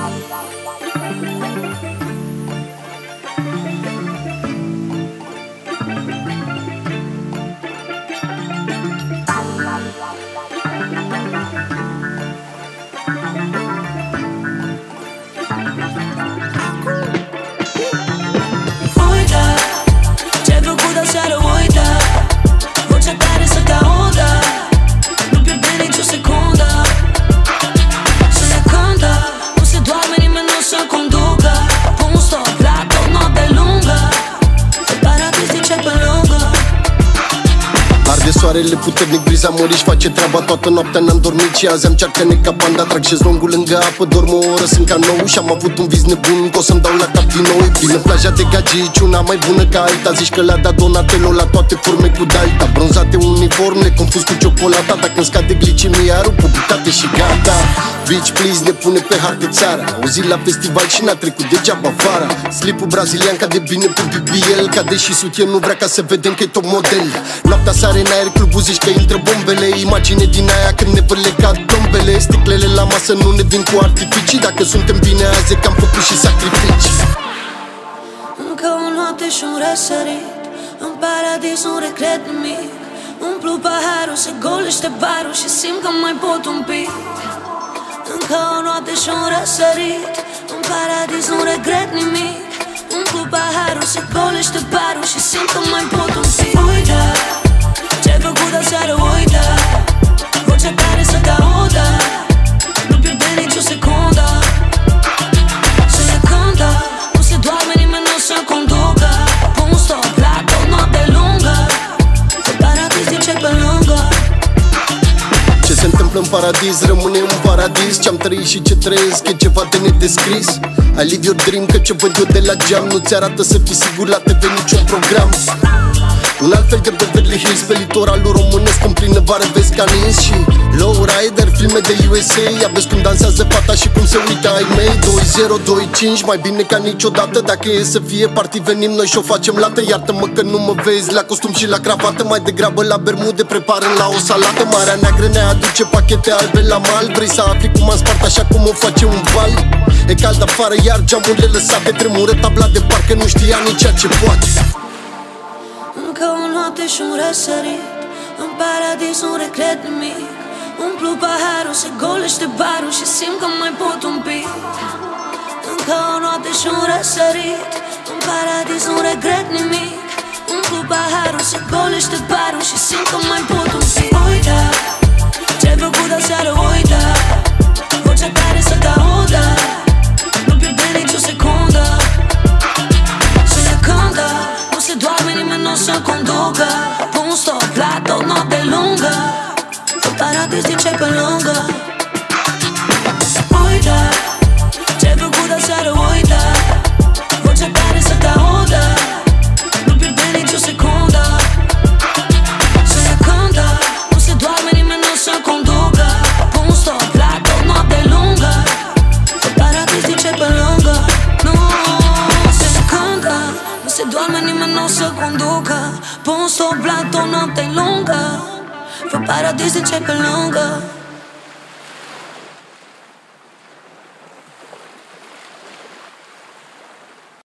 Soarele puternic, briza măriș face treaba toată noaptea, n-am dormit și azi am cearcă-ne ca banda. Trag șezlongul lângă apă, dorm o oră, sunt ca nou și am avut un vis nebun că o să-mi dau la cap din nou. E bine, plaja de Gagici, una mai bună ca alta. Zici că le-a dat Donatello la toate forme cu dalta. Bronzate uniform, le confuz cu ciocolata. Dacă-mi scade glicemia, rup publicitate și gata. Beach please ne pune pe hartă țara. O zi la festival și n-a trecut degeaba vara. Slipul brazilian cade bine pe BBL. Cade și sutien, nu vrea ca să vedem că e top model. Noaptea sare în aer, clubul zici că intră bombele. Imagine din aia când ne vârle ca plombele. Sticlele la masă nu ne vin cu artificii. Dacă suntem bine azi e că am făcut și sacrificii. Încă o noapte și un răsărit, în paradis un regret nimic. Umplu paharul, se golește barul și simt că mai pot un pic. Încă o noapte și un răsărit, în paradis nu regret nimic. Umplu paharul, se golește barul și simt că mai pot un pic. Uita ce-ai făcut aseară, uita vocea tare să te audă. Nu pierde nicio secundă. Se ne cântă, nu se doarme, nimeni nu se conducă. Pun stop la tot noapte lungă. Fă paradis din ce pe lângă. Ce se întâmplă în paradis rămâne în paradis. Ce-am trăit și ce trăiesc e ceva de nedescris. I live your dream, că ce văd eu de la geam nu-ți arată să fii sigur la TV niciun program. Un alt fel de Beverly Hills pe litoralul românesc. În plină vară vezi canins și lowrider, filme de USA. Ia vezi cum dansează fata și cum se uită ai mei. 2025, mai bine ca niciodată. Dacă e să fie party venim noi și o facem lată. Iartă-mă că nu mă vezi la costum și la cravată. Mai degrabă la bermude preparăm la o salată. Marea neagră ne aduce pachete albe la mal. Vrei să afli cum am spart așa cum o face un val? E cald afară iar geamurile lăsate tremură tabla de parcă nu știa nici ceea ce poate. Încă o noapte și un răsărit, în paradis nu regret nimic. Umplu paharul, se golește barul și simt că mai pot un pic. Încă o noapte și un răsărit, în paradis nu regret nimic. Umplu paharul, se golește barul și simt că mai pot un pic. Uita ce-ai făcut aseară, uita vocea tare să te audă. Nu pierde nicio secundă. Se ne cântă, nu se doarme, nimeni nu se conducă. Pun stop la tot noapte lungă. Fă paradis din ce pe lângă. Uita ce-ai făcut aseară, uita vocea tare să te audă. Nu pierde nicio secundă. Se ne cântă, nu se doarme, nimeni nu se conducă. Pun stop la tot noapte lungă. Fă paradis din ce pe lângă. Nu se cântă, nu se doarme, nimeni nu se conducă. Pun stop la tot noapte lungă. Fă paradis din ce pe lângă.